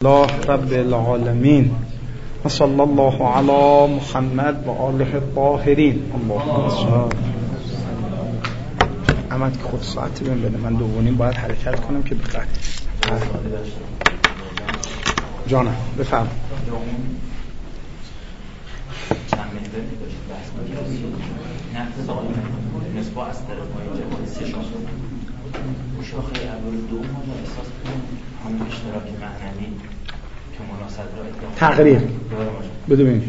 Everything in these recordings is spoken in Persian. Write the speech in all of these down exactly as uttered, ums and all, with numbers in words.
الله رب العالمین و صلی الله علی محمد و آله الطاهرین. اللهم صل. احمد که خود ساعتی بهم بده، من دوونیم باید حرکت کنم که بخیر. جانم بفرم. چند محور می‌داشت بحث می‌کردیم نقد آقای نسبت از طرف های جواد سه شاخه اون شاخه اول دو ما را احساس کنیم همون اشتراک معنوی که مناسب را تقریر بده ببین.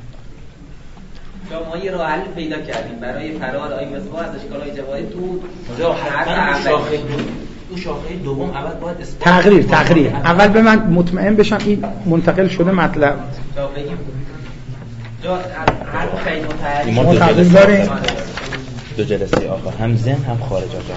ما یه راه حل پیدا کردیم برای فرار آقای مصباح از اشکال‌های جوادی تو حتما شاخه دو شاخه دوم اول باید اثبات تقریر تقریر اول به من مطمئن بشم این منتقل شده مطلب هر خیلی متعدد داره. دو جلسه آخر هم ذهن هم خارج آجا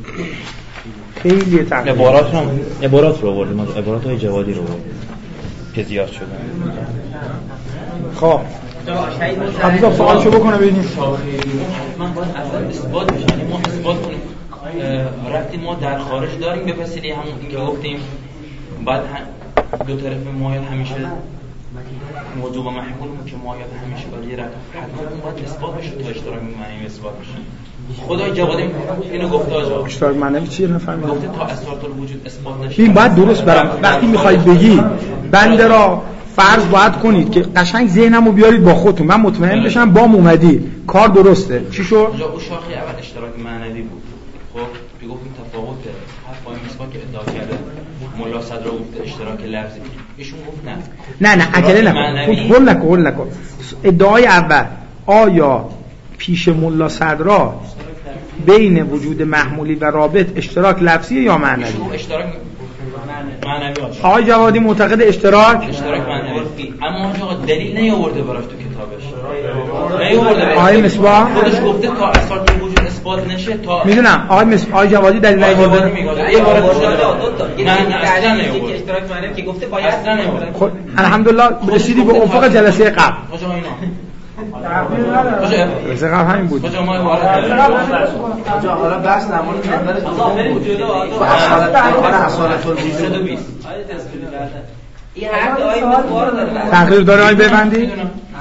خیلی تقریر عبارات رو عبارات رو آوردیم، عبارات های جوادی رو آوردیم که زیاد شدن. خب حضرت سوالشو بکنه ببینیم. شاخه دوم حتما باید اول اثبات بشه، یعنی ما اثبات کنیم رفتی ما در خارج داریم به وسیله همون این که گفتیم بعد دو طرف مایل همیشه موضوع و محمولمون که مایل همیشه ولی رفت حتما اون باید اثبات بشه تا اشتراک معنوی اثبات بشه. خدای جوادی اینو گفته آجا اشتراک معنوی چیه نفهمیدم. گفته تا اسرار الوجود اثبات نشه. این باید درست برام وقتی میخواید بگی بنده را فرض باید کنید که قشنگ ذهنمو بیارید با خودتون، من مطمئن بشم با اومدی کار درسته. چی شد؟ اونجا اون شاخه اول اشتراک معنوی بود. خب میگفتیم تفاوت حرف آقای مصباح که ادعا کرده ملا صدرا گفته اشتراک لفظی، ایشون گفت نه نه نه عجله نکن، هول نکن هول نکن. ادعای اول آیا پیش ملا صدرا بین وجود محمولی و رابط اشتراک لفظی یا معنوی؟ اشتراک معنوی. آقای جوادی معتقد اشتراک اشتراک معنوی، اما آقا دلیل نیاورده براش تو کتابش. نیاورده. آقای مصباح خودش گفته تا اسرار الوجود اثبات نشه تا میدونم. آقای مصباح آقای جوادی دلیل نیاورده. یه بار نه نه اصلا نیاورده. اشتراک معنوی که گفته باید اصلا نیاورده. خب الحمدلله رسیدی به افق جلسه قبل. آقا اینا جلسه قبل همین بود. آقا ما وارد داریم. آقا حالا بحث نمونه محور آقا بریم جلو. آقا اصالت الوجود صد و بیست این حرف آقای مصباح داره. تقریر داره آقای ببندی؟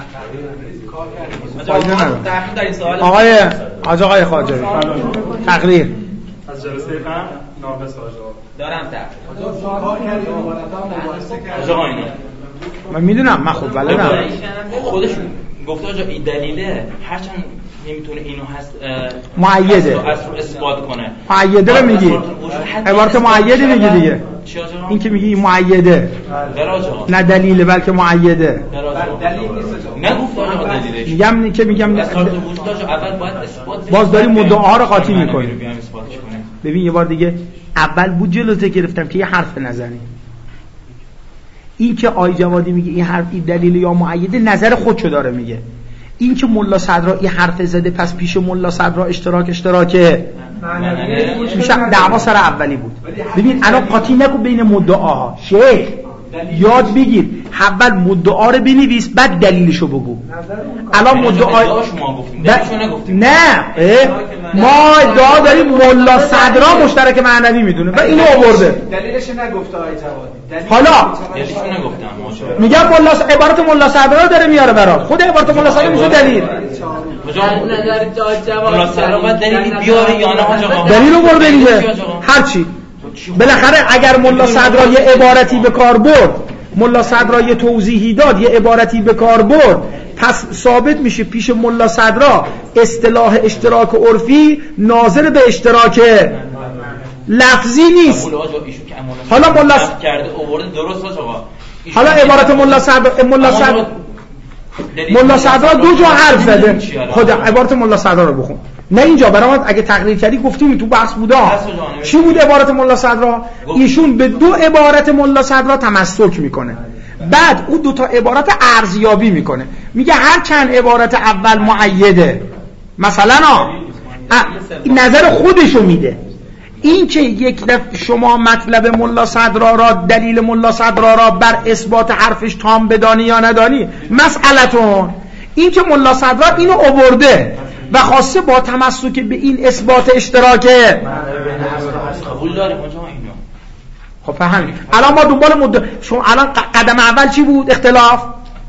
آقای آقای آقای خواجه تقریر از جلسه قبل ناقص آجا دارم تقریر کار کردیم مبارزه کردیم. آقا اینا من میدونم، من خب بلدم. خودشون گفته آجا این دلیله هرچند نمیتونه اینو هست معیده اصل اثبات کنه. معیده رو میگی، عبارت معیده میگی دیگه. چی آجا؟ این که میگی این معیده نه دلیله بلکه معیده. دلیل نیست. نگفت آجا دلیلش. میگم که میگم اثبات وجود آجا اول باید اثبات باز داری مدعا رو قاطی میکنی. بیام اثباتش کنه. ببین یه بار دیگه اول بود جلوته گرفتم که یه حرف نزنی. این که آی جوادی میگه این حرف این دلیل یا معیده نظر خودشو داره میگه. این که ملا صدرا این حرف زده پس پیش ملا صدرا اشتراک اشتراکه میشه دعوا سر اولی بود. ببین الان قاطی نکن بین مدعاها. شیخ یاد بگیر اول مدعا رو بنویس بعد دلیلشو بگو. الان مدعا نه ما ادعا داریم ملا صدرا مشترک معنوی میدونه و اینو آورده. دلیلش نگفته آقای جوادی. حالا دلیلش نگفتم میگم ملا عبارت ملا صدرا داره میاره برات. خود عبارت ملا صدرا میشه دلیل. ملا صدرا باید دلیل بیاره یا نه آقا؟ دلیل آورده دیگه. هر چی بالاخره اگر ملا صدرا یه عبارتی به کار برد، ملا صدرا یه توضیحی داد، یه عبارتی به کار برد، پس ثابت میشه پیش ملا صدرا اصطلاح اشتراک عرفی ناظر به اشتراک لفظی نیست. حالا ملا کرده آورده درست آقا. حالا عبارت ملا صدرا ملا صدرا ملا صدرا دو جا حرف زده. خود عبارت ملا صدرا رو بخون. نه اینجا برام اگه تقریر کردی گفتیم تو بحث بوده. چی بود عبارت ملا صدرا؟ ایشون به دو عبارت ملا صدرا تمسک میکنه، بعد اون دو تا عبارت ارزیابی میکنه. میگه هر چند عبارت اول معیده مثلا نظر خودشو میده. این که یک دفعه شما مطلب ملا صدرا را دلیل ملا صدرا را بر اثبات حرفش تام بدانی یا ندانی مسئلتون. این که ملا صدرا اینو آورده و خاصه با تمسک به این اثبات اشتراکه قبول داریم اونجا اینو خب فهمید. الان ما دنبال مد... شما الان قدم اول چی بود؟ اختلاف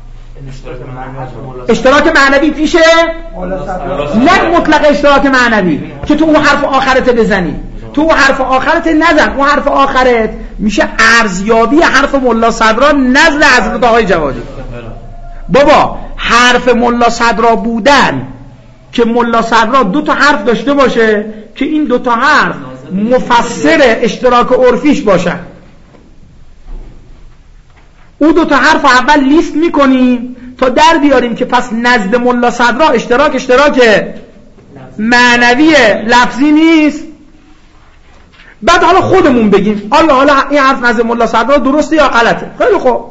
اشتراک معنوی پیشه، نه مطلق اشتراک معنوی که تو اون حرف آخرت بزنی، تو اون حرف آخرت نزن. اون حرف آخرت میشه ارزیابی حرف ملا صدرا نزد حضرت آقای جوادی. بابا حرف ملا صدرا بودن که ملا صدرا دو تا حرف داشته باشه که این دو تا حرف مفسر اشتراک عرفیش باشن. او دو تا حرف اول لیست میکنیم تا در بیاریم که پس نزد ملا صدرا اشتراک اشتراک معنوی لفظی نیست. بعد حالا خودمون بگیم آیا حالا این حرف نزد ملا صدرا درسته یا غلطه. خیلی خوب،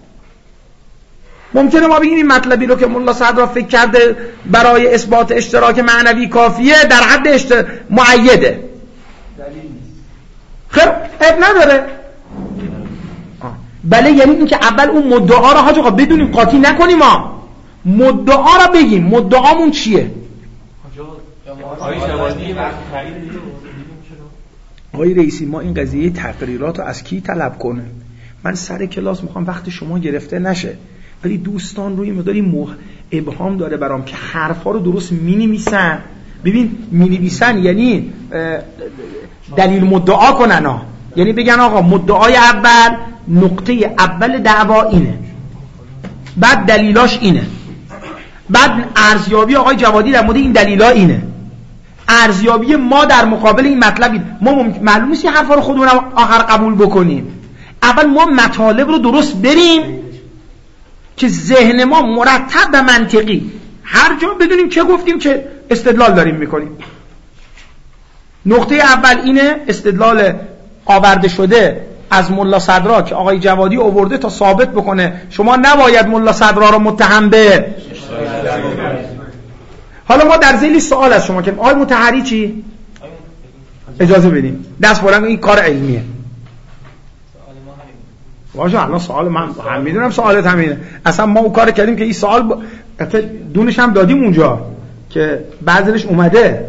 ممکنه ما بگیم این مطلبی رو که ملا صدرا فکر کرده برای اثبات اشتراک معنوی کافیه در حد اشتر... معیده. خب اب نداره. بله، یعنی این که اول اون مدعا رو حاج آقا بدونیم، قاطی نکنیم، ما مدعا رو بگیم مدعامون چیه. آقای رئیسی ما این قضیه تقریرات رو از کی طلب کنه؟ من سر کلاس میخوام وقت شما گرفته نشه، ولی دوستان روی مقداری مح... ابهام داره برام که حرفا رو درست مینویسن. ببین مینویسن یعنی دلیل مدعا کنن ها. یعنی بگن آقا مدعای اول نقطه اول دعوا اینه، بعد دلیلاش اینه، بعد ارزیابی آقای جوادی در مورد این دلیلا اینه، ارزیابی ما در مقابل این مطلبی. ما ممکن معلوم نیست این حرفا رو خودمون آخر قبول بکنیم. اول ما مطالب رو درست بریم که ذهن ما مرتب و منطقی هر جا بدونیم چه گفتیم چه استدلال داریم میکنیم. نقطه اول اینه، استدلال آورده شده از ملا صدرا که آقای جوادی آورده تا ثابت بکنه شما نباید ملا صدرا رو متهم به. حالا ما در ذیل سوال از شما که آقای مطهری چی؟ اجازه بدیم دست بلند، این کار علمیه. واژه الان سوال من هم میدونم سوالت همینه. اصلا ما اون کار کردیم که این سوال ب... دونش هم دادیم اونجا که بعضیش اومده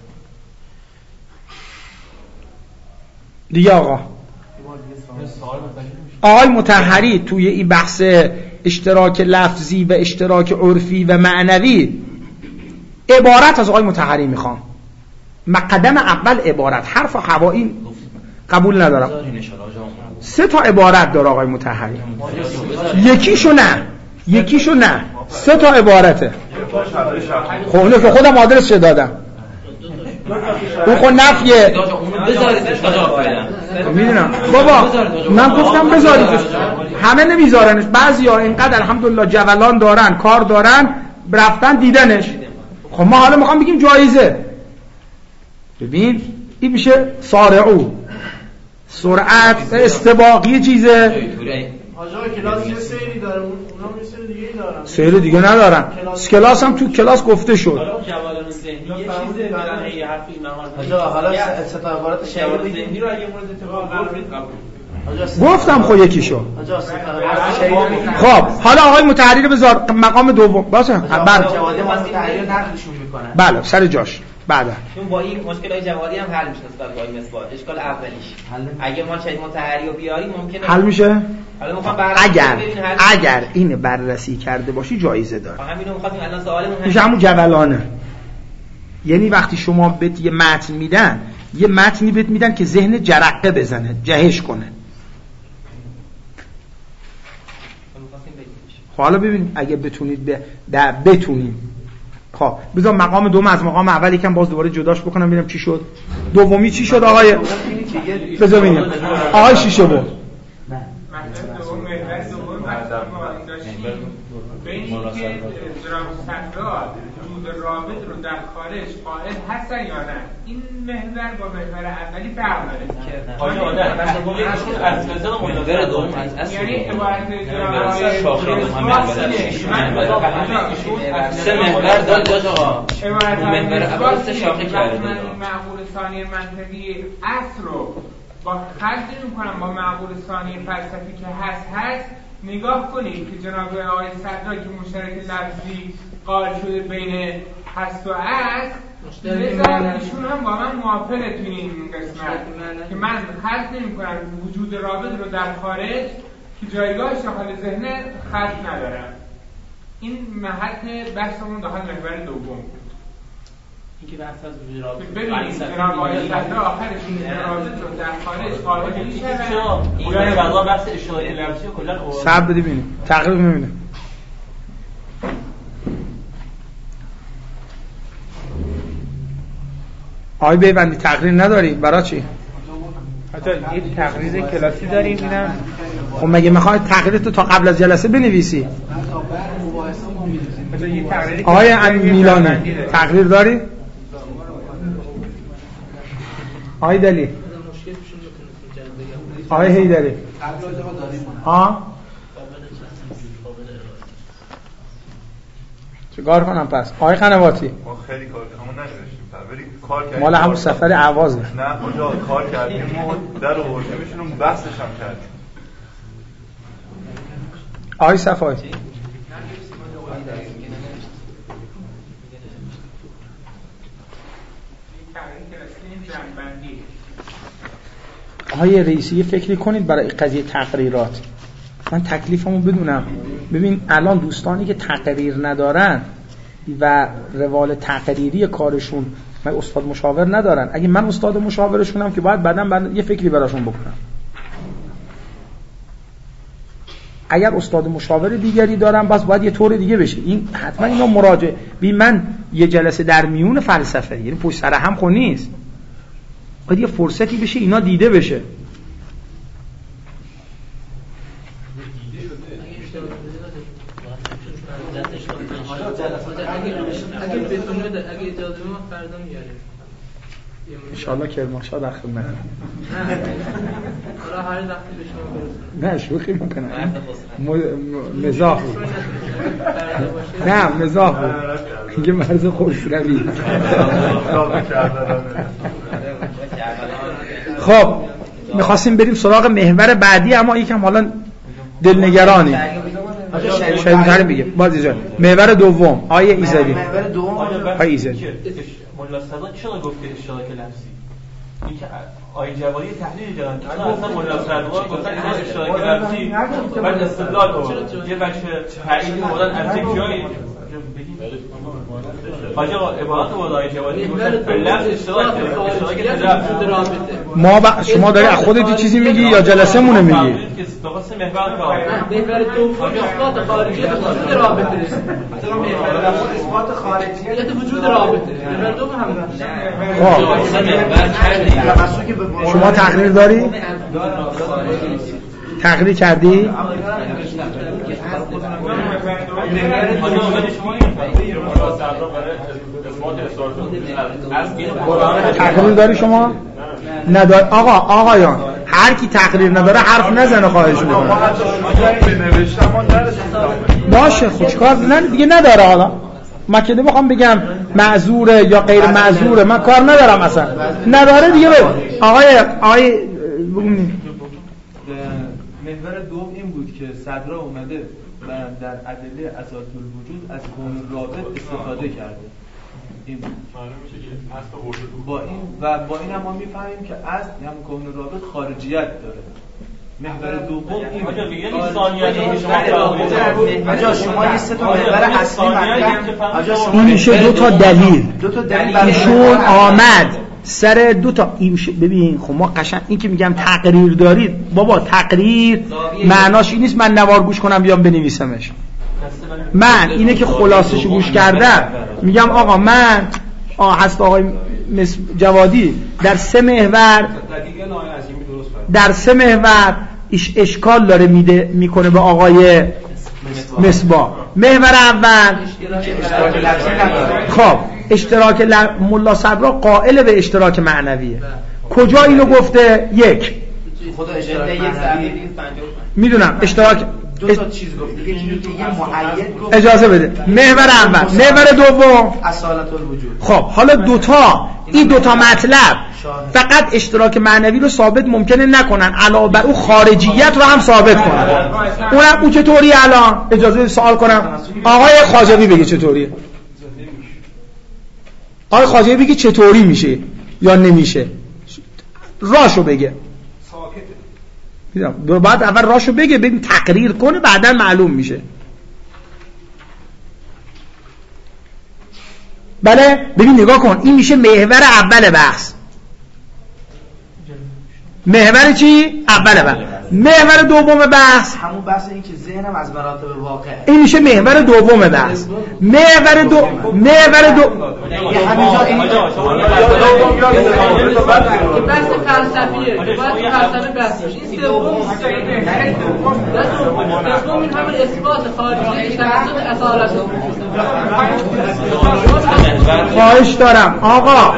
دیگه. آقا آقای مطهری توی این بحث اشتراک لفظی و اشتراک عرفی و معنوی عبارت از آقای مطهری میخوام. مقدم اول عبارت، حرف و هوایی قبول ندارم. سه تا عبارت داره آقای مطهری، یکیشو نه یکیشو نه سه تا عبارته. خب اونو که خودم آدرسش دادم، اون خود نفیه. میدونم بابا، من گفتم بذاریدش، همه نمیذارنش. بعضیا اینقدر الحمدلله جولان دارن، کار دارن، رفتن دیدنش. خب ما حالا میخوام بگیم جایزه. ببین این میشه سارعو، سرعت، استباقی چیزه. آجا کلاس یه سری داره، اونا یه سری دیگه دارن. سری دیگه ندارن. کلاس هم تو کلاس گفته شد. حالا جوالان ذهنی یه چیزه، مثلا یه حرفی من آجا حالا ستا عبارت جوالان ذهنی رو اگه مورد اتفاق قبول گفتم خب یکیشو. خب حالا آقای مطهری رو بذار مقام دوم. باشه بله جوادی ما مطهری رو نقدشون میکنن. بله سر جاش. بعد چون با این مشکلای جوادی هم حل میشه نسبت با این مثبات. اشکال اولیش اگه ما شاید مطهری رو بیاریم ممکنه حل میشه. حالا میخوام بررسی اگر اگر این بررسی کرده باشی جایزه داره. همینو میخواستیم الان سوالمون میشه همون جولانه. یعنی وقتی شما بهت یه متن میدن، یه متنی بهت میدن که ذهن جرقه بزنه، جهش کنه. حالا ببین اگه بتونید به در بتونیم. خب بذار مقام دوم از مقام اولی کم باز دوباره جداش بکنم ببینم چی شد. دومی چی شد آقای؟ بذار ببینیم. آقای شیشه بود. بین اینکه جناب صدرا وجود رابط رو در خارج قائل هستن یا نه، این محور با محور اولی فرق داره. آیا آدم از فضا محور دوم از اصل یعنی عبارت جناب سه محور داد داد آقا. محور اول سه شاخه کرده. معقول ثانی منطقی اصل رو با خرج می‌کنم با معقول ثانی فلسفی که هست هست نگاه کنید که جناب آقای صدرا که مشترک لفظی قائل شده بین هست و است ایشون هم با من موافقه تو این قسمت که من خلق نمی کنم وجود رابط رو در خارج که جایگاهش داخل ذهن خلق ندارم. این محط بحثمون داخل محور دوم اینکه بحث از وجود رابط ببینید جناب آقای صدر آخرش این رابط رو در خارج خارج میشه. این قضا بحث اشاره لفظی کلا صبر بدی ببینیم تقریب میبینیم. آقای بیبندی تقریر نداری؟ برای چی؟ حتی یه تقریر کلاسی داریم اینم. خب مگه میخوای تقریرتو تا قبل از جلسه بنویسی؟ آقای میلانی تقریر داری؟ آقای دلی آقای هیدری ها؟ چه کار کنم پس؟ آقای قنواتی ما خیلی کار همون نشدیم ولی کار کردیم مال همون سفر اعوازه نه کجا کار کردیم ما در آوردیم میشونم بحثش هم کردیم. آقای صفایی آقای رئیسی یه فکری کنید برای قضیه تقریرات. من تکلیفمو بدونم. ببین الان دوستانی که تقریر ندارن و روال تقریری کارشون من استاد مشاور ندارن، اگه من استاد مشاورشونم که باید بعداً بعد یه فکری براشون بکنم. اگر استاد مشاور دیگری دارم بس باید یه طور دیگه بشه. این حتما اینا مراجعه ببین من یه جلسه در میون فلسفه یعنی پشت سر هم خون نیست، باید یه فرصتی بشه اینا دیده بشه. اگه بتونه اگه اجازه ما فردا میاریم ان شاء الله کرمانشاه در خدمت. حالا هر وقتی به شما برسه. نه شوخی میکنم. مزاح بود. نه مزاح بود. میگه مرز خسروی. خب میخواستیم بریم سراغ محور بعدی اما یکم حالا دلنگرانی. شاید تری بگه باز اینجا محور دوم آیه ایزدی. محور دوم آیه ایزدی. ملا صدا چرا گفته اشتراک لفظی؟ اینکه آیه جوادی تحلیل دادن اصلا ملا صدوق گفتن این اشتراک لفظی بعد استدلال رو یه بخش تایید مورد از یک جایی حاجی عبارات مورد آیه جوادی گفتن به لفظ اشتراک اشتراک لفظ ما با شما داری از خودت یه چیزی میگی یا جلسه مونه میگی؟ درست محور کار محور دوم اثبات خارجیت وجود رابطه است. مثلا محور اول اثبات خارجیت وجود رابطه. محور دوم هم شما تقریر داری؟ تقریر کردی؟ تقریر داری شما؟ ندار. آقا آقایان هر کی تقریر نداره حرف نزنه خواهش می‌کنم. باشه خب چیکار نه دیگه نداره. حالا من که نمیخوام بگم معذوره یا غیر معذوره، من کار ندارم اصلا. نداره دیگه بگو. آقای آقای بگو. محور دوم این بود که صدرا اومده و در ادله اساس الوجود از کون رابط استفاده کرده. این با این و با این هم ما میفهمیم که اصل هم کون رابط خارجیت داره. محور دوم این آجا میگه این ثانیه‌ای که شما آجا شما یه سه تا محور اصلی آجا این میشه دو تا دلیل. دو تا دلیل ایشون آمد سر دو تا این ببین خب ما قشنگ این که میگم تقریر دارید بابا تقریر معناش این نیست من نوار گوش کنم بیام بنویسمش. من اینه که خلاصش گوش کردم میگم آقا من آه هست آقای جوادی در سه محور در سه محور اش اشکال داره میده میکنه به آقای مصباح. محور اول خب اشتراک ل... ملا صدرا قائل به اشتراک معنویه. کجا اینو گفته؟ یک خدا اشتراک معنوی میدونم اشتراک دو تا چیز گفت دیگه اینو دیگه محید گفت. اجازه بده. محور اول محور دوم اصالت الوجود. خب حالا دوتا این دوتا مطلب فقط اشتراک معنوی رو ثابت ممکنه نکنن علاوه بر اون خارجیت رو هم ثابت کنن. اونم اون چطوری الان اجازه سوال کنم آقای خواجوی بگه چطوریه. آقای خواجه بگه چطوری میشه یا نمیشه، راشو بگه. ساکته. بعد اول راشو بگه، ببین تقریر کنه، بعداً معلوم میشه. بله ببین نگاه کن، این میشه محور اول بحث. محور چی؟ اول بحث. محور دوم بحث همون بحث این که ذهنم از مراتب واقعه، این میشه محور دوم بحث. محور دو محور دو همینجا این بحث فلسفیه، بحث فلسفه بحث این سوم سوم این همون اثبات خارجی توسط اصالت. خواهش دارم آقا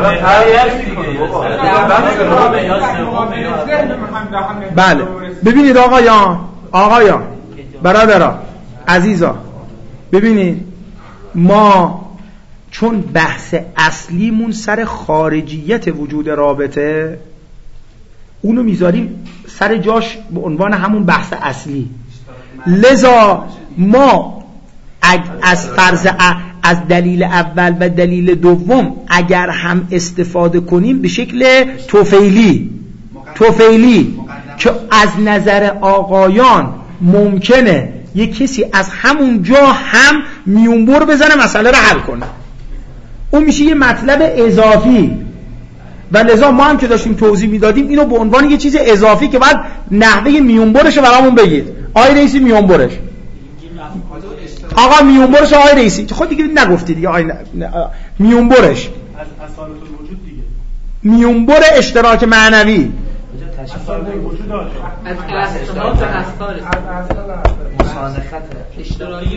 بله ببینید آقایان آقایان برادران عزیزا، ببینید ما چون بحث اصلیمون سر خارجیت وجود رابطه، اونو میذاریم سر جاش به عنوان همون بحث اصلی. لذا ما از فرض از دلیل اول و دلیل دوم اگر هم استفاده کنیم به شکل توفیلی توفیلی که از نظر آقایان ممکنه یک کسی از همون جا هم میونبر بزنه مسئله رو حل کنه، اون میشه یه مطلب اضافی. و لذا ما هم که داشتیم توضیح میدادیم اینو به عنوان یه چیز اضافی که بعد نحوه میونبرش رو برامون بگید. آقای رئیسی میونبرش، آقا میونبرش آقای رئیسی خود دیگه نگفتی دیگه. آقای میونبرش از اصالت الوجود دیگه، میونبر اشتراک معنوی اصالت الوجود داره، از اصالت به اصال مسانخت اشتراکی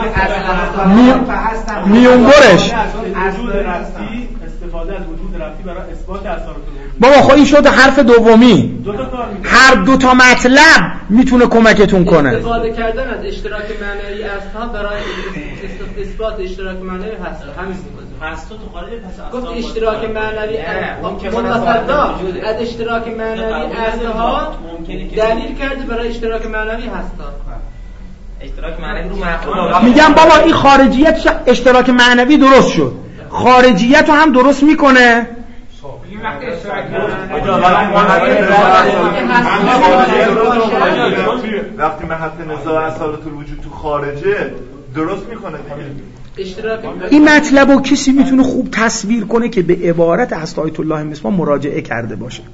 میونبرش وجود رفتی، استفاده از وجود رفتی برای اثبات اصالت الوجود. بابا خب این شد حرف دومی. دو تا کار میکنه، هر دو تا مطلب میتونه کمکتون کنه. استفاده کردن از اشتراک معنوی اصلا برای اثبات اشتراک معنوی هست. همین هست تو خارج پس گفت اشتراک معنوی منفردا از اشتراک معنوی اصلها دلیل کرده برای اشتراک معنوی هستا. اشتراک معنوی رو مفهوم میگم بابا این خارجیت اشتراک معنوی درست شد، خارجیت رو هم درست میکنه. وقتی محط نزاع اصالت الوجود تو خارجه درست میکنه دیگه. این مطلب رو کسی میتونه خوب تصویر کنه که به عبارت حضرت آیت الله مصباح مراجعه کرده باشه.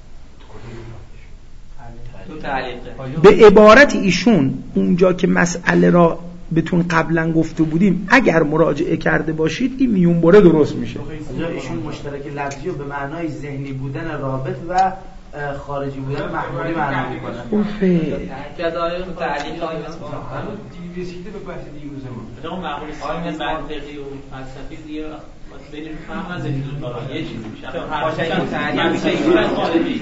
به عبارت ایشون اونجا که مسئله را بهتون قبلا گفته بودیم اگر مراجعه کرده باشید این میونبره درست میشه. اونجا ایشون مشترک لفظی و به معنای ذهنی بودن رابط و خارجی بودن محمولی معنا میکنه. اوفه جدای تعلیق های رسیده به بحث دیروز ما. اون معقول ساین منطقی و فلسفی دیگه بین فهم از این دو تا یه چیزی میشه. باشه این تعلیق میشه این خارجی.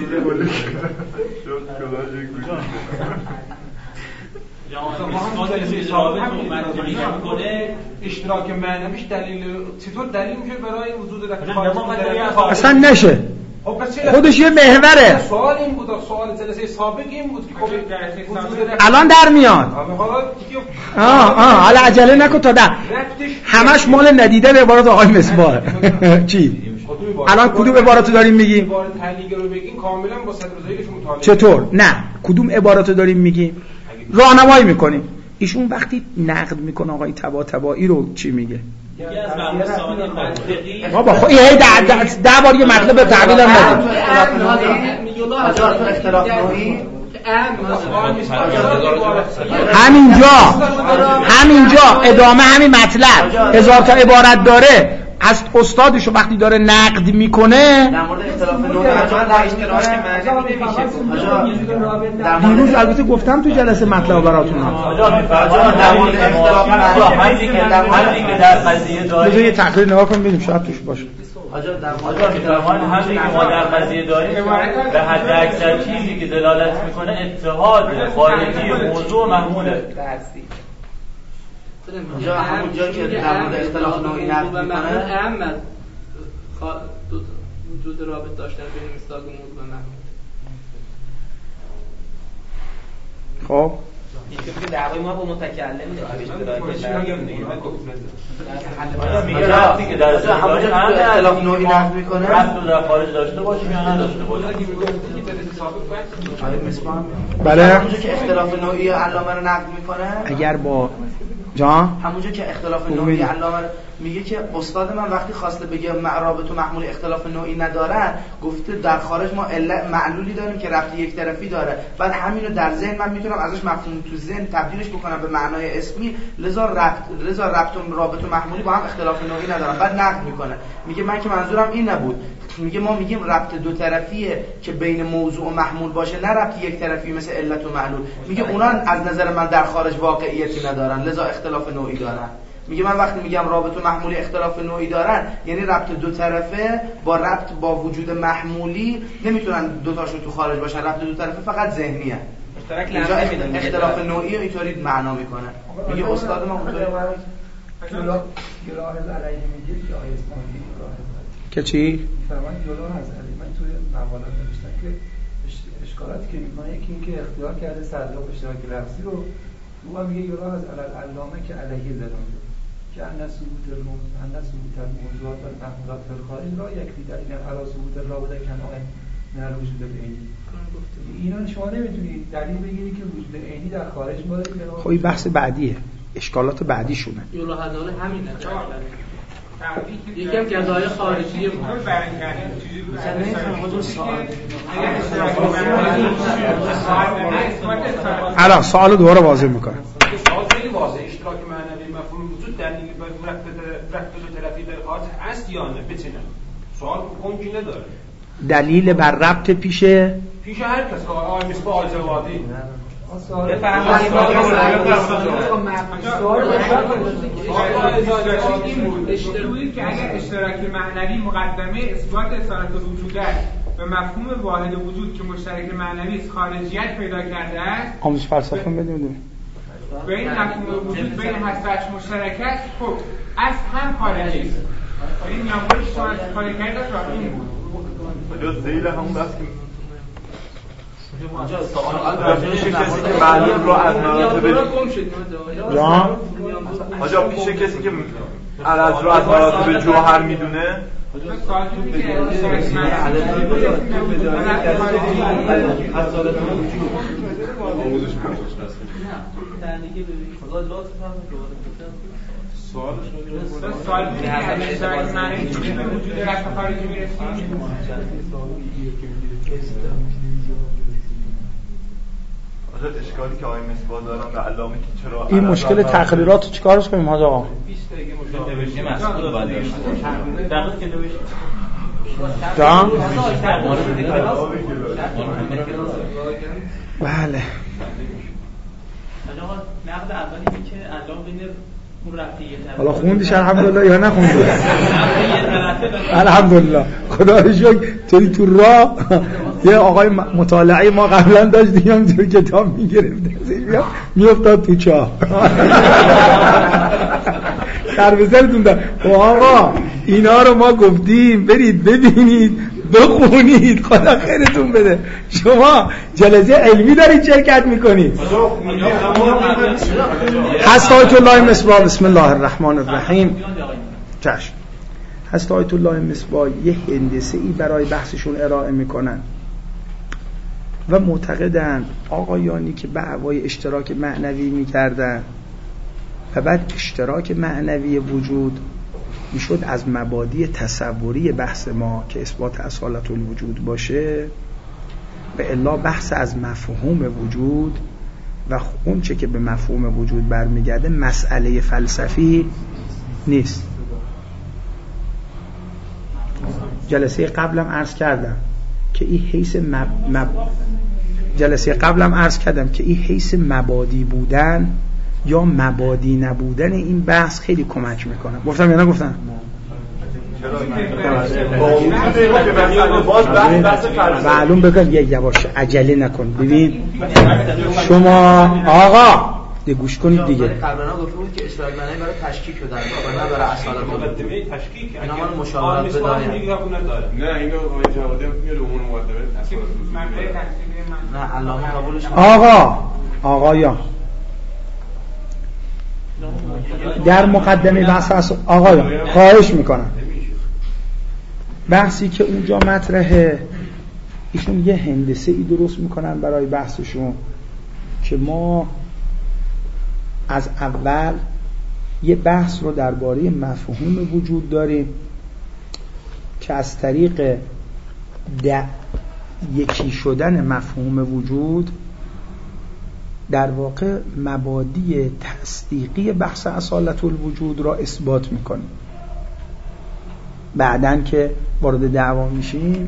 اشتراک معنویش دلیل چطور دلیل میشه برای وجود رفت اصلا نشه، خودش یه محوره. سوال این بود، سوال جلسه سابق این بود که خب الان در میاد. آه آه حالا عجله نکن تا در همش مال ندیده به عبارت آقای مصباح. چی؟ الان کدوم عباراتو داریم میگیم؟ عبارت تعلیق رو بگین کاملا با صدرزاییش مطالعه. چطور؟ نه کدوم عباراتو داریم میگیم؟ راهنمایی میکنیم. ایشون وقتی نقد میکنه آقای طباطبایی رو چی میگه؟ یکی از معقول ساین منطقی بابا خب این هی ده ده بار یه مطلب تعبیل هم نده. اختلاف نوعی همینجا همینجا ادامه همین مطلب هزار تا عبارت داره. از استادشو وقتی داره نقد میکنه در مورد اختلاف نوعی اشتراک معنوی نمیشه. دیروز البته گفتم تو جلسه مطلب براتون. آجا در مورد اختلاف معنوی که در قضیه داریم یه تقریر نگاه کن ببینیم شاید توش باشه. آجا در مورد اختلاف همین که ما در قضیه داریم به حد اکثر چیزی که دلالت میکنه اتحاد خارجی موضوع محموله. اونجا همون جایی که در مورد اختلاف نوعی نقد میکنه اهم از وجود رابط داشتن بین مصداق موضوع و محمول. خب که دعوای ما با متکلم میگه رفتی که در همونجا که اختلاف نوعی نقد میکنه رفت در خارج داشته باشیم یا نداشته باشیم. بله همونجا که اختلاف نوعی علامه رو نقد میکنه اگر با جان همونجا که اختلاف نوعی علامه میگه که استاد من وقتی خواسته بگه رابط و محمول اختلاف نوعی ندارن گفته در خارج ما علت معلولی داریم که ربط یک طرفی داره، بعد همینو در ذهن من میتونم ازش مفهوم تو ذهن تبدیلش بکنم به معنای اسمی، لذا ربط لذا ربط و رابط و محمولی با هم اختلاف نوعی ندارن. بعد نقد میکنه میگه من که منظورم این نبود، میگه ما میگیم ربط دو طرفیه که بین موضوع و محمول باشه، نه ربط یک طرفی مثل علت و معلول. میگه اونا از نظر من در خارج واقعیتی ندارن لذا اختلاف نوعی دارن. میگه من وقتی میگم رابط و محمولی اختلاف نوعی دارن یعنی ربط دو طرفه با ربط با وجود محمولی نمیتونن دو تاشون تو خارج باشن، ربط دو طرفه فقط ذهنیه. مشترک لازم اختلاف نوعی اینطوری معنا میکنه. میگه استاد ما اونطوری جلو جلاحظ علیه میگه که آیه اسلامی که چی؟ فرمان جلاحظ علیه من توی مقالات نوشتم که اشکالاتی که میکنه یکی این که اختیار کرده صدر و اشتراک لفظی رو او هم میگه جلاحظ علامه که علیه زدن که ان ثبوت الموضوع ان ثبوت الموضوعات و المحمولات فی الخارج را یکفی دلیل علی ثبوت الرابطه کنایه نه وجود عینی. اینا شما نمیتونید دلیل بگیرید که وجود عینی در خارج ما داره. خب این بحث بعدیه، اشکالات بعدیشونه. جلاحظانه همینه. یکم جزای خارجی ما الان سوالو دوباره واضح میکنم. سوال خیلی واضحه، اشتراک معنوی مفهوم وجود دلیلی بر ربط دو طرفی در خارج هست یا نه؟ بچینه سوال کنجی نداره. دلیل بر ربط پیشه پیش هر کس که آقای مصباح آل‌جوادی اشتراکی که اگر اشتراک معنوی مقدمه اثبات اصالت الوجود است به مفهوم واحد وجود که مشترک معنوی خارجیت پیدا کرده است آموزش فلسفه بدیم بین مفهوم وجود بین هستش مشترکت خب از هم خارجی است. این میانبرش شما کاری کرده این بود جز زیل همون بس که سوال پیش کسی که معلوم رو از مراتب جان آجا پیش کسی که عرض رو از مراتب جوهر میدونه سوال بود که اگر اشتراک معنی چیزی به وجود رشت خارجی میرسیم آجا اشکالی که آقای مصباح دارن به علامه که چرا این مشکل تقریرات رو چیکارش کنیم حاج آقا؟ نوشتیم مسئول باید داشته باشیم دقیق که نوشتیم جان؟ بله نقد اولی که علامه بین اون رفتیه حالا خوندیش الحمدلله یا نخوندی؟ الحمدلله خدا رو شکر. توی تو راه یه آقای مطالعه ما قبلا داشتیم همینطور کتاب میگرفت میافتاد تو چاه سربسرتون دار آقا اینا رو ما گفتیم برید ببینید بخونید خدا خیرتون بده. شما جلسه علمی دارید شرکت میکنید. هست آیت الله مصباح بسم الله الرحمن الرحیم. چشم. هست آیت الله مصباح یه هندسه ای برای بحثشون ارائه میکنن و معتقدن آقایانی که دعوای اشتراک معنوی میکردن و بعد اشتراک معنوی وجود میشد از مبادی تصوری بحث ما که اثبات اصالت الوجود باشه به الا بحث از مفهوم وجود و اون چه که به مفهوم وجود برمیگرده مسئله فلسفی نیست. جلسه قبلم عرض کردم که این حیث مب... مب... جلسه قبلم عرض کردم که این حیث مبادی بودن یا مبادی نبودن این بحث خیلی کمک میکنه. گفتم یا نگفتم؟ معلوم بگم یه یواش عجله نکن. ببین شما آقا یه گوش کنید دیگه. قبلا گفته بود که اشتراک معنی برای تشکیک شده و نه برای اصالت مقدمه تشکیک اینا ما مشاورت بدایم. نه اینو آقای جوادی میاد اون مقدمه اصالت نه علامه قبولش آقا آقا یا در مقدمه بحث اصالت آقایان خواهش میکنم بحثی که اونجا مطرحه ایشون یه هندسه ای درست میکنن برای بحثشون که ما از اول یه بحث رو درباره مفهوم وجود داریم که از طریق یکی شدن مفهوم وجود در واقع مبادی تصدیقی بحث اصالت الوجود را اثبات میکنیم. بعدن که وارد دعوا میشیم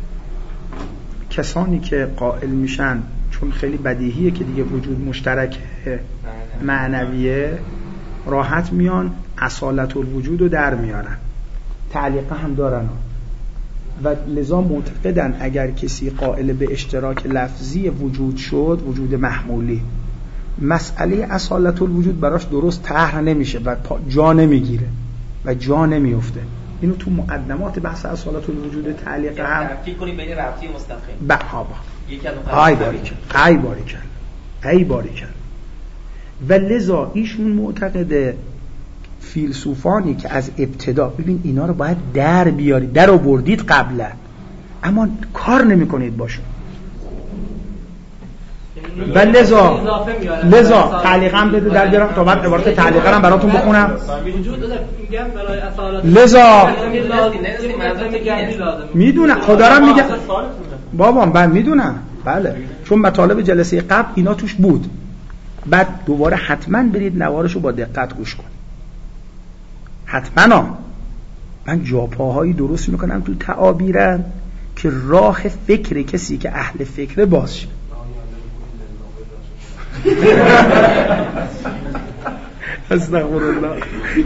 کسانی که قائل میشن چون خیلی بدیهیه که دیگه وجود مشترک معنویه راحت میان اصالت الوجود رو در میارن، تعلیقه هم دارن و لذا معتقدن اگر کسی قائل به اشتراک لفظی وجود شد، وجود محمولی، مسئله اصالت الوجود براش درست طرح نمیشه و جا نمیگیره و جا نمیفته. اینو تو مقدمات بحث اصالت الوجود تعلیقه هم تفکیک کنیم بین ربطی و مستقیم. بابا ای باریکن ای باریکن ای باریکن و لذا ایشون معتقده فیلسوفانی که از ابتدا ببین اینا رو باید در بیارید، در آوردید قبلا اما کار نمی کنید باشون و لذا لذا تعلیقا بده در بیارم تا بعد عبارت تعلیقا هم براتون بخونم. لذا میدونم خدارم میگه بابام من میدونم بله چون مطالب جلسه قبل اینا توش بود، بعد دوباره حتما برید نوارشو با دقت گوش کن حتما. من جاپاهایی درست میکنم تو تعابیرم که راه فکر کسی که اهل فکر باز شه. استغفرالله.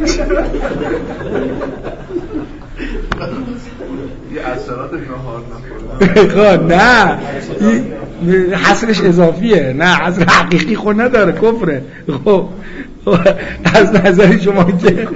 یه اثرات نهار نخوره نه حصرش اضافیه، نه حصر حقیقی خود نداره، کفره. خب از نظر شما که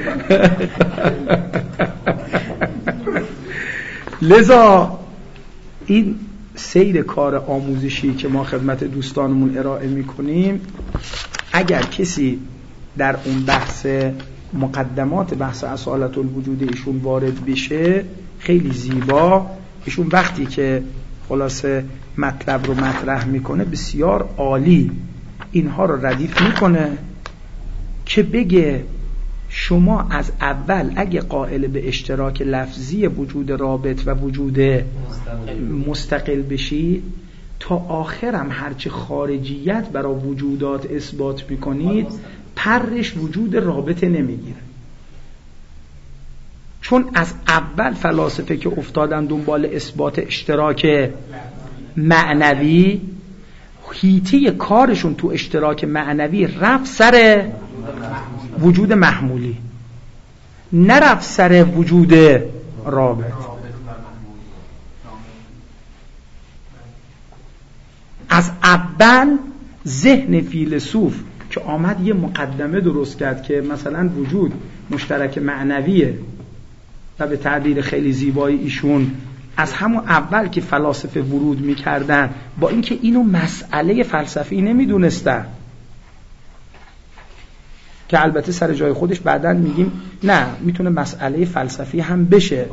لذا این سیر کار آموزشی که ما خدمت دوستانمون ارائه میکنیم اگر کسی در اون بحث مقدمات بحث اصالت الوجود ایشون وارد بشه خیلی زیبا، ایشون وقتی که خلاصه مطلب رو مطرح میکنه بسیار عالی اینها رو ردیف میکنه که بگه شما از اول اگه قائل به اشتراک لفظی وجود رابط و وجود مستقل بشید تا آخرم هرچه خارجیت برای وجودات اثبات میکنید پرش وجود رابطه نمیگیره، چون از اول فلاسفه که افتادن دنبال اثبات اشتراک معنوی هیته کارشون تو اشتراک معنوی رفت سر وجود محمولی، نرفت سر وجود رابط. از اول ذهن فیلسوف که آمد یه مقدمه درست کرد که مثلا وجود مشترک معنویه و به تعبیر خیلی زیبایی ایشون از همون اول که فلاسفه ورود میکردن با اینکه اینو مسئله فلسفی نمیدونستن که البته سر جای خودش بعداً میگیم نه میتونه مسئله فلسفی هم بشه،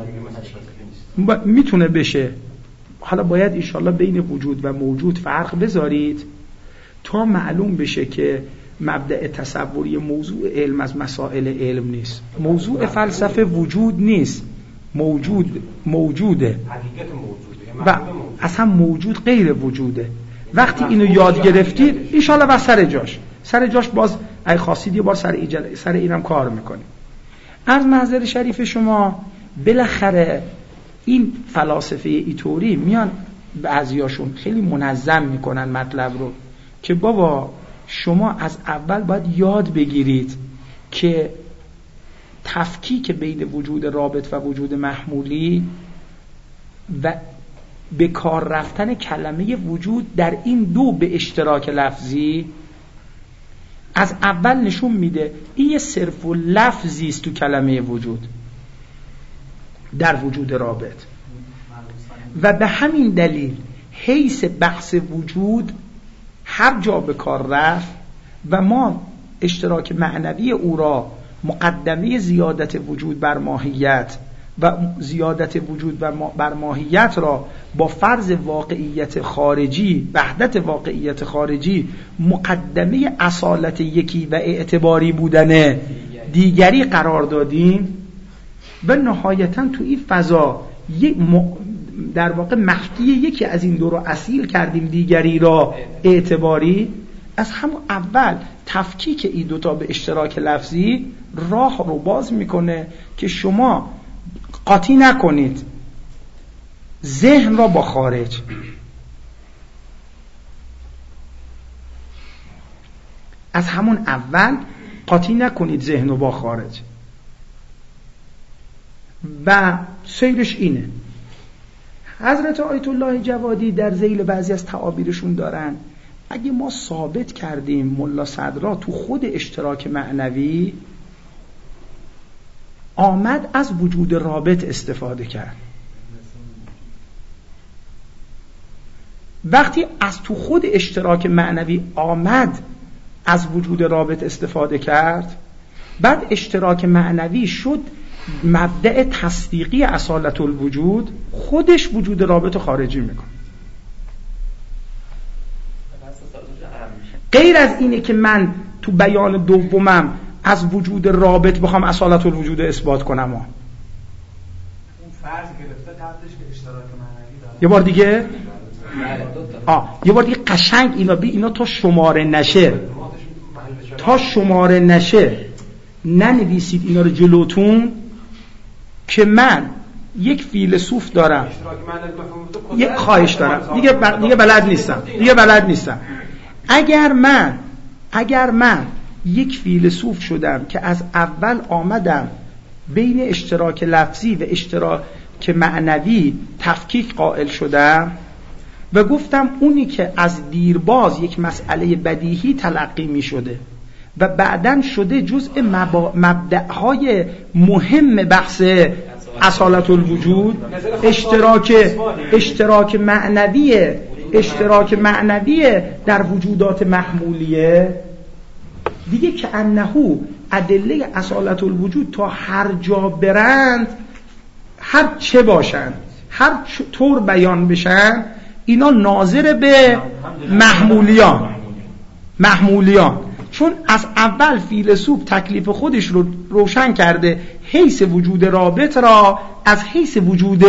میتونه بشه. حالا باید انشالله بین وجود و موجود فرق بذارید تا معلوم بشه که مبدأ تصوری موضوع علم از مسائل علم نیست، موضوع فلسفه وجود نیست، موجود موجوده و اصلا موجود غیر وجوده. وقتی اینو یاد گرفتید انشالله و سر جاش سر جاش باز ای خواستید یه بار سر, ایجل... سر اینم کار میکنیم. از محضر شریف شما بالاخره این فلاسفه ایتوری میان بعضیاشون خیلی منظم میکنن مطلب رو که بابا شما از اول باید یاد بگیرید که تفکیک بین وجود رابط و وجود محمولی و به کار رفتن کلمه وجود در این دو به اشتراک لفظی از اول نشون میده این یه صرف و لفظی است تو کلمه وجود در وجود رابط و به همین دلیل حیث بحث وجود هر جا به کار رفت و ما اشتراک معنوی او را مقدمه زیادت وجود بر ماهیت و زیادت وجود بر ماهیت را با فرض واقعیت خارجی، وحدت واقعیت خارجی، مقدمه اصالت یکی و اعتباری بودن دیگری قرار دادیم و نهایتاً تو این فضا در واقع مخفی یکی از این دو رو اصیل کردیم، دیگری را اعتباری. از همون اول تفکیک این دوتا به اشتراک لفظی راه رو باز میکنه که شما قاطی نکنید ذهن را با خارج. از همون اول قاطی نکنید ذهن رو با خارج و سیرش اینه. حضرت آیت الله جوادی در ذیل بعضی از تعابیرشون دارن اگه ما ثابت کردیم ملا صدرا تو خود اشتراک معنوی آمد از وجود رابط استفاده کرد، وقتی از تو خود اشتراک معنوی آمد از وجود رابط استفاده کرد، بعد اشتراک معنوی شد مبدأ تصدیقی اصالت الوجود، خودش وجود رابط خارجی میکنه. غیر از اینه که من تو بیان دومم از وجود رابط بخوام اصالت الوجود اثبات کنم. اون فرض گرفته قبلش که اشتراک معنوی داره. یه بار دیگه آه یه بار دیگه قشنگ اینا بی اینا تا شماره نشه تا شماره نشه ننویسید اینا رو جلوتون که من یک فیلسوف دارم، یک خواهش دارم دیگه ب... دیگه بلد نیستم دیگه بلد نیستم اگر من اگر من یک فیلسوف شدم که از اول آمدم بین اشتراک لفظی و اشتراک معنوی تفکیک قائل شدم و گفتم اونی که از دیرباز یک مسئله بدیهی تلقی می شده و بعداً شده جزء مبا... مبدأهای مهم بحث اصالت الوجود، اشتراک اشتراک معنوی اشتراک معنوی در وجودات محمولیه دیگه، که انهو ادله اصالت الوجود تا هر جا برند، هر چه باشند، هر طور بیان بشن، اینا ناظر به محمولیان محمولیان چون از اول فیلسوف تکلیف خودش رو روشن کرده، حیث وجود رابط را از حیث وجود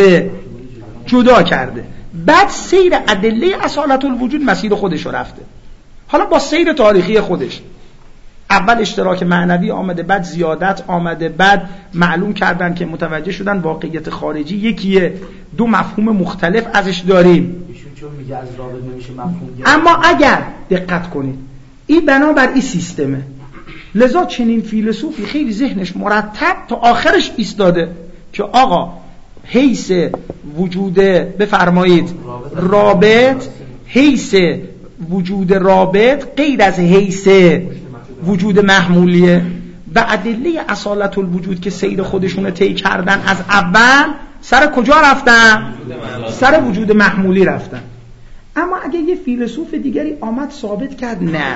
جدا کرده، بعد سیر ادله اصالت الوجود مسیر خودش رو رفته. حالا با سیر تاریخی خودش اول اشتراک معنوی آمده، بعد زیادت آمده، بعد معلوم کردن که متوجه شدن واقعیت خارجی یکیه، دو مفهوم مختلف ازش داریم. ایشون چون میگه از رابط نمیشه مفهوم گرفت. اما اگر دقت کنید این بنابر این سیستمه، لذا چنین فیلسوفی خیلی ذهنش مرتب تا آخرش ایستاده که آقا حیث وجود بفرمایید رابط، حیث وجود رابط غیر از حیث وجود محمولیه و ادله اصالت الوجود که سیر خودشون طی کردن از اول سر کجا رفتن؟ سر وجود محمولی رفتن. اما اگه یه فیلسوف دیگری آمد ثابت کرد نه،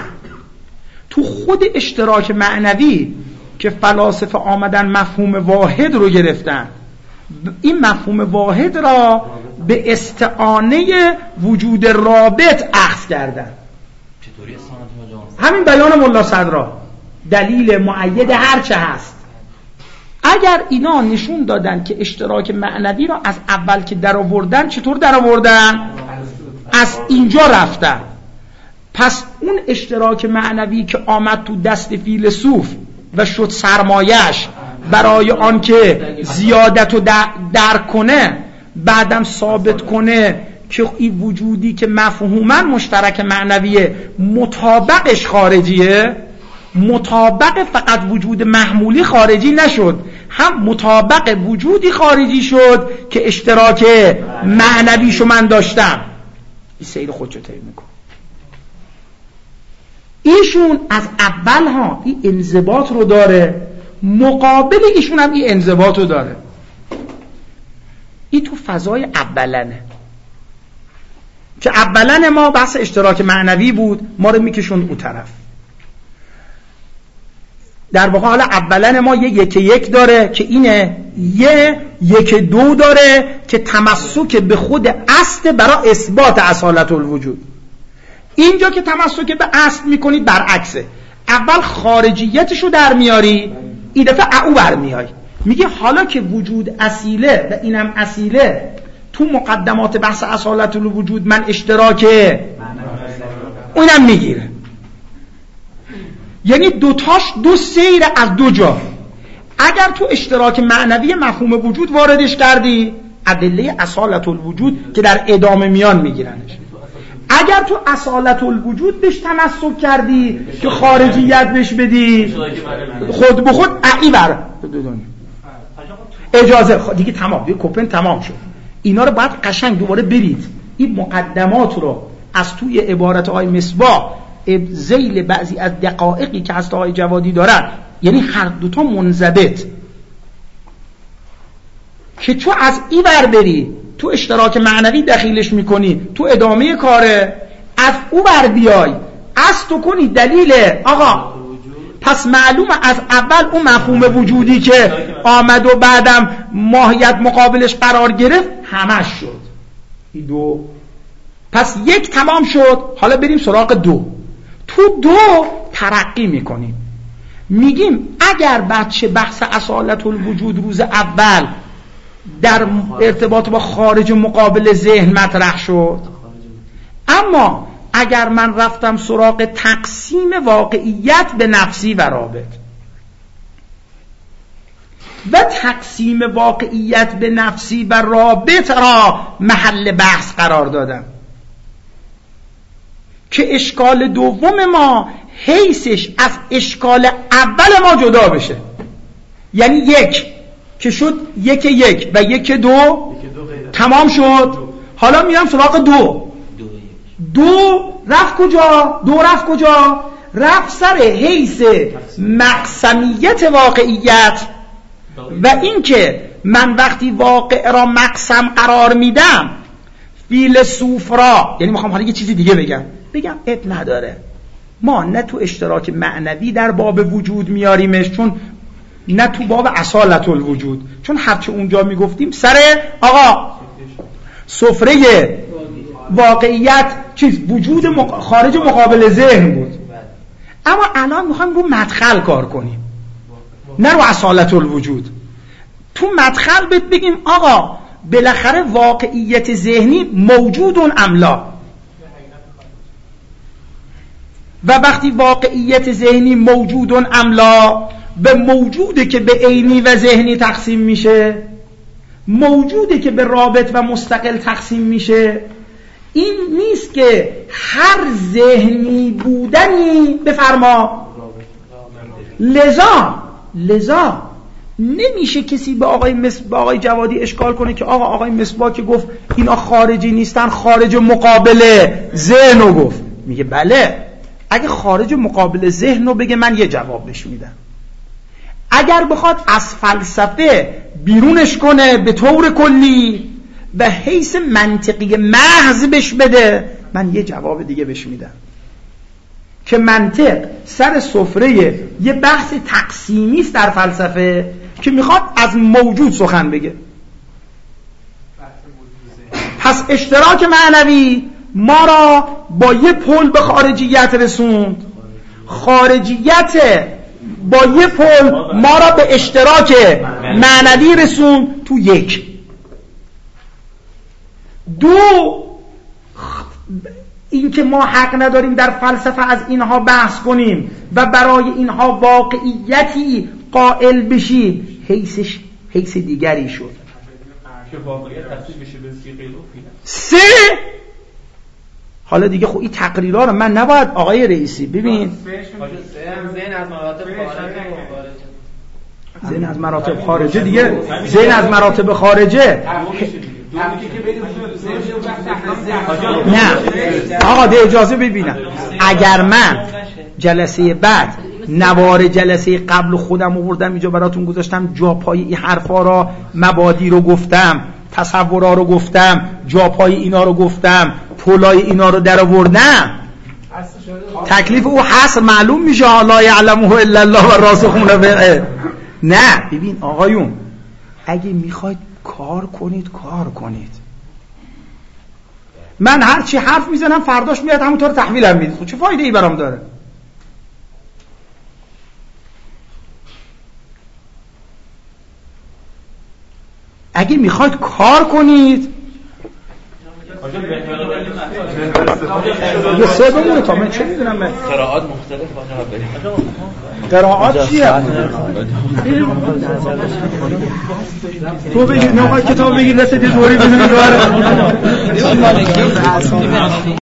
تو خود اشتراک معنوی که فلاسفه آمدن مفهوم واحد رو گرفتن، این مفهوم واحد را به استعانه وجود رابط اخذ کردن. چطوری همین بیان ملا صدرا دلیل مؤید هر چه هست. اگر اینا نشون دادن که اشتراک معنوی را از اول که در آوردن، چطور در آوردن؟ از اینجا رفتن. پس اون اشتراک معنوی که آمد تو دست فیلسوف و شد سرمایش برای آن که زیادت رو درک کنه، بعدم ثابت کنه که این وجودی که مفهوما مشترک معنویه مطابقش خارجیه، مطابق فقط وجود محمولی خارجی نشد، هم مطابق وجودی خارجی شد که اشتراک معنویشو من داشتم. این سیر خودشو طی میکنه. ایشون از اول ها این انضباط رو داره، مقابل ایشون هم این انضباط رو داره. این تو فضای اولنه که اولن ما بحث اشتراک معنوی بود، ما رو میکشوند اون طرف. در واقع حالا اولا ما یه یک یک داره که اینه، یه یک دو داره که تمسک به خود اصل برای اثبات اصالت الوجود. اینجا که تمسک به اصل میکنید برعکسه، اول خارجیتشو در میاری، این دفعه او برمیای میگه حالا که وجود اصیله و اینم اصیله، تو مقدمات بحث اصالت الوجود من اشتراکه اونم میگیره. یعنی دوتاش دو سیر از دو جا. اگر تو اشتراک معنوی مفهوم وجود واردش کردی، ادله اصالت الوجود که در ادامه میان میگیرنش. اگر تو اصالت الوجود بهش تمسک کردی که خارجیت بهش بدی، خود به خود ای بر اجازه دیگه تمام، دیگه کوپن تمام شد. اینا رو باید قشنگ دوباره برید، این مقدمات رو از توی عبارت های مصباح ذیل بعضی از دقایقی که از آقای جوادی دارن، یعنی هر دوتا منضبط که تو از این بر بری تو اشتراک معنوی دخیلش میکنی، تو ادامه کاره از او بر بیای از تو کنی دلیل آقا. پس معلومه از اول اون مفهوم وجودی که آمد و بعدم ماهیت مقابلش قرار گرفت همش شد این دو. پس یک تمام شد، حالا بریم سراغ دو. تو دو ترقی میکنیم، میگیم اگر بچه بحث اصالت الوجود روز اول در ارتباط با خارج مقابل ذهن مطرح شد، اما اگر من رفتم سراغ تقسیم واقعیت به نفسی و رابط و تقسیم واقعیت به نفسی و رابط را محل بحث قرار دادم که اشکال دوم ما حیثش از اشکال اول ما جدا بشه، یعنی یک که شد یک یک و یک دو تمام شد. حالا میرم سراغ دو. دو رفت کجا؟ دو رفت کجا؟ رفت سر حیث مقسمیت واقعیت و اینکه من وقتی واقع را مقسم قرار میدم فیلسوف را، یعنی میخوام حالا یه چیزی دیگه بگم بگم اب نداره، ما نه تو اشتراک معنوی در باب وجود میاریمش، چون نه تو باب اصالت الوجود، چون هرچه اونجا میگفتیم سر آقا سفره واقعیت چیز وجود مق... خارج مقابل ذهن بود. اما الان میخوایم رو مدخل کار کنیم، نه رو اصالت الوجود. تو مدخل بهت بگیم آقا بالاخره واقعیت ذهنی موجودون املا، و وقتی واقعیت ذهنی موجودون املا به موجوده که به عینی و ذهنی تقسیم میشه، موجوده که به رابط و مستقل تقسیم میشه. این نیست که هر ذهنی بودنی بفرما. لذا لذا نمیشه کسی به آقای مس... به آقای جوادی اشکال کنه که آقا آقای مصباح که گفت اینا خارجی نیستن، خارج مقابل ذهن رو گفت. میگه بله، اگه خارج مقابل ذهن رو بگه من یه جواب بهش میدم. اگر بخواد از فلسفه بیرونش کنه به طور کلی و حیث منطقی محض بهش بده، من یه جواب دیگه بهش میدم که منطق سر سفره یه بحث تقسیمی است در فلسفه که میخواد از موجود سخن بگه. پس اشتراک معنوی ما را با یه پل به خارجیت رسوند، خارجیت با یه پل ما را به اشتراک معنوی رسوند تو یک. دو، این که ما حق نداریم در فلسفه از اینها بحث کنیم و برای اینها واقعیتی قائل بشیم، حیثش حیث دیگری شد. که واقعیت تفسیر بشه به سیغه لوحی. سه، حالا دیگه خب این تقریرها رو من نباید آقای رئیسی ببین ذهن از مراتب خارجه، ذهن از مراتب خارجه دیگه، ذهن از مراتب خارجه نه آقا ده اجازه ببینم. اگر من جلسه بعد نوار جلسه قبل خودم آوردم اینجا براتون گذاشتم، جا پای این حرفا را مبادی رو گفتم، تصورا رو گفتم، جا پای اینا رو گفتم، پولای اینا رو در آوردم، تکلیف او حصر معلوم میشه، لا یعلمه الا الله و راسخون فی العلم. نه ببین آقایون، اگه میخواید کار کنید کار کنید. من هر چی حرف میزنم فرداش میاد همونطور تحویلم میدید، خب چه فایده ای برام داره؟ اگه میخواید کار کنید یه سه بمونه تا من چه میدونم. من قرائات مختلف قرائات چیه؟ تو بگیر نوعا کتاب بگیر دست دی دوری بدونی